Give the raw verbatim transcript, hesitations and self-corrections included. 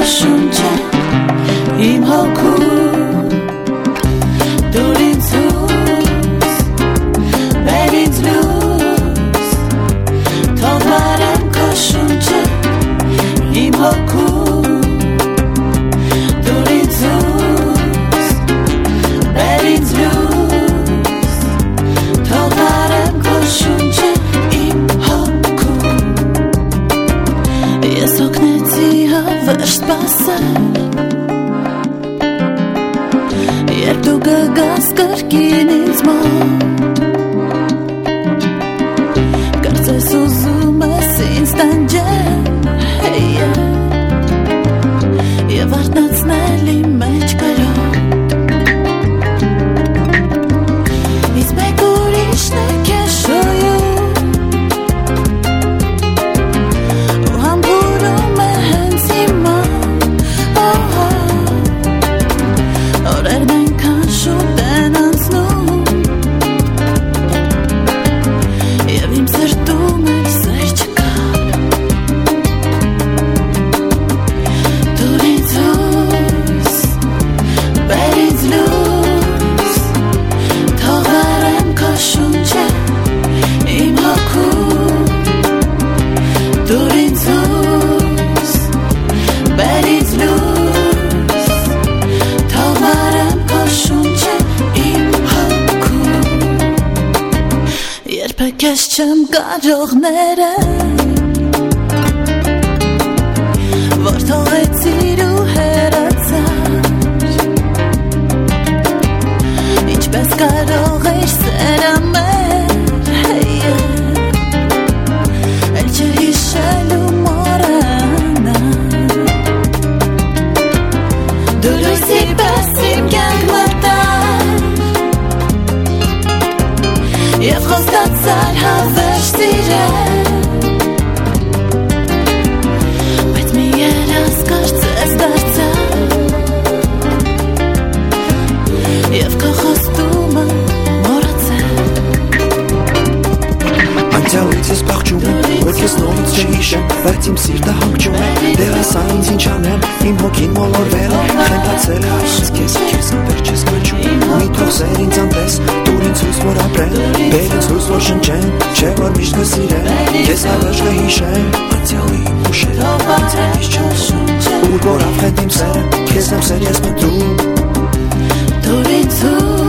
շունչը իմ հոգում դուր ինձ ուս բեր ինձ լույս թող վարեմ քո շունչը իմ հոգում դուր ինձ ուս բեր ինձ լույս թող վարեմ քո շունչը իմ հոգում ես օգնեցի հավերժ սպասել երբ դու գգաս կրկին ինձ մոտ կարծես ուզում ես ինձ տանջել և արթնացնել իմ մեջ կրոտ ինձ մեկ ուրիշն է քեզ շոյում ու համբուրում է հենց հիմա օրերն այնքան շուտ են անցնում և իմ սրտում էլ սեր չկա դուր ինձ ուս բեր ինձ լույս թող վարեմ քո շունչը իմ հոգում դուր ինձ ուս բեր ինձ լույս թող վարեմ քո շունչը իմ հոգում երբեք ես չեմ կարող ներել որ թողեցիր ու հեռացար ինչպես կարող էիր սերամել էլ չհիշել ու մոռանալ դու լույսի պես իմ կյանք մտար և խոստացար հավերժ սիրել բայց մի երաս կարծես դարձավ և քո խոստումը մոռացել Անցյալից ես փախչում եմ, որ ես նորից չհիշեմ, բայց իմ սիրտը հանգչում է դեռ ասա ինձ ինչ անեմ, իմ հոգին մոլորվել է խենթացել է այս քեզ քեզ վերջ ես կոչում մի թող սեր ինձ անտես դուր ինձ հույս որ ապրեն բեր ինձ հույս որ շնչեն չէ որ միշտ կսիրեն ես հավերժ կհիշեմ անցյալի իմ ուշերը անցյալից չնշում ուր որ ավխետ իմ սերը քեզ եմ սեր ես մտնում դուր ինձ ուս